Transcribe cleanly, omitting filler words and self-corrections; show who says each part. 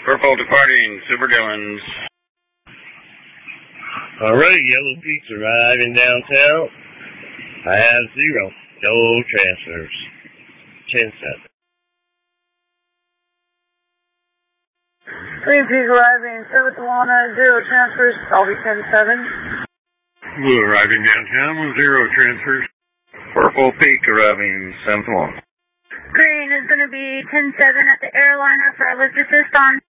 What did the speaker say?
Speaker 1: Purple departing, Super Dillons.
Speaker 2: Alright, Yellow Peaks arriving downtown. I have 0. No transfers. 10-7.
Speaker 3: Green Peak arriving, 7th Alana, 0 transfers, I'll be 10-7.
Speaker 1: Blue arriving downtown with 0 transfers. Purple Peak arriving, 7th Alana.
Speaker 3: Green is going to be 10-7 at the airliner for a lift assist on